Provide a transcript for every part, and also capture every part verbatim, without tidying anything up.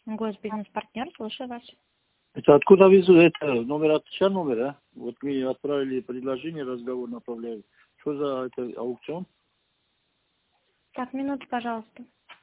Госбизнес-партнер, слушаю вас. Это откуда везу? Это номер от чья номер, а? Вот мне отправили предложение, разговор направляли. Что за это аукцион? Так, минуту, пожалуйста.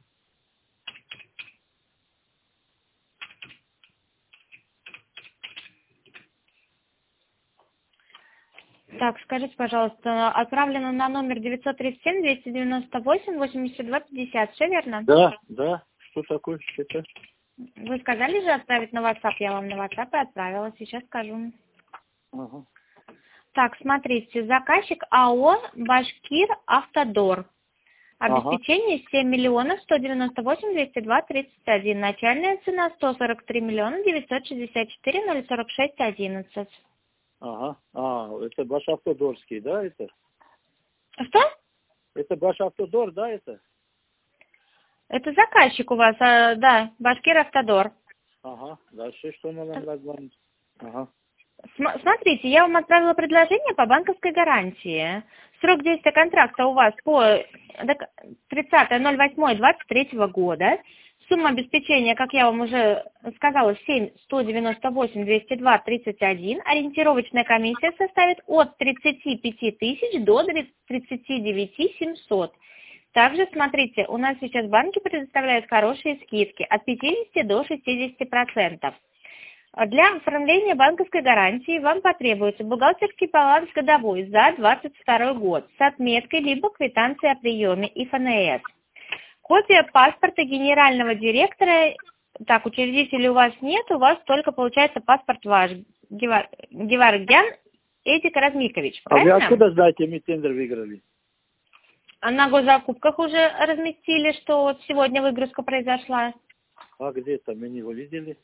Так, скажите, пожалуйста, отправлено на номер девятьсот тридцать семь двести девяносто восемь восемьдесят два пятьдесят, все верно? Да, да. Что такое? Это? Вы сказали же отправить на WhatsApp, я вам на WhatsApp и отправила, сейчас скажу. Ага. Так, смотрите, заказчик АО «Башкир Автодор». Обеспечение семь миллионов сто девяносто восемь двести два тридцать один. Начальная цена сто сорок три миллиона девятьсот шестьдесят четыре ноль сорок шесть одиннадцать. Ага. А, это Башавтодорский, да, это? Что? Это Башавтодор, да, это? Это заказчик у вас, а, да, Башкир Автодор. Ага. Дальше что надо назвать? Ага. См- Смотрите, я вам отправила предложение по банковской гарантии. Срок действия контракта у вас по тридцатое ноль восьмое двадцать третьего года. Сумма обеспечения, как я вам уже сказала, семь сто девяносто восемь двести два тридцать один. Ориентировочная комиссия составит от тридцати пяти тысяч до тридцати девяти семисот. Также, смотрите, у нас сейчас банки предоставляют хорошие скидки от пятидесяти до шестидесяти процентов. Для оформления банковской гарантии вам потребуется бухгалтерский баланс годовой за двадцать второй год с отметкой либо квитанцией о приеме и эф эн эс. Копия паспорта генерального директора, так, учредителей у вас нет, у вас только получается паспорт ваш, Гевар... Геваргян Эдик Размикович, правильно? А вы откуда знаете, мы тендер выиграли? А на госзакупках уже разместили, что вот сегодня выгрузка произошла. А где-то мы не его видели?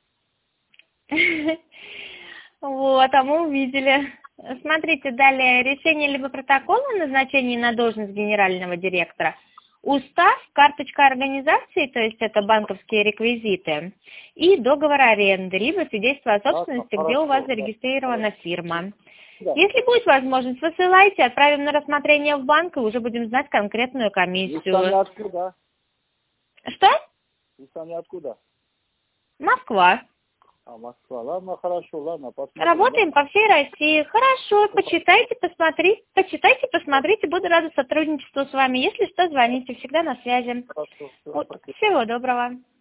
Вот, а мы увидели. Смотрите, далее решение либо протокола о назначении на должность генерального директора, устав, карточка организации, то есть это банковские реквизиты, и договор аренды, либо свидетельство о собственности, А, где хорошо, у вас да. зарегистрирована фирма. Да. Если будет возможность, высылайте, отправим на рассмотрение в банк, и уже будем знать конкретную Вы комиссию. сами откуда? Что? Вы сами откуда? Москва. А, Москва. Ладно, хорошо, ладно, посмотрим. Работаем по всей России. Хорошо, почитайте, посмотрите, почитайте, посмотрите. Буду рада сотрудничеству с вами. Если что, звоните, всегда на связи. Хорошо, всё, Вот, спасибо. всего доброго.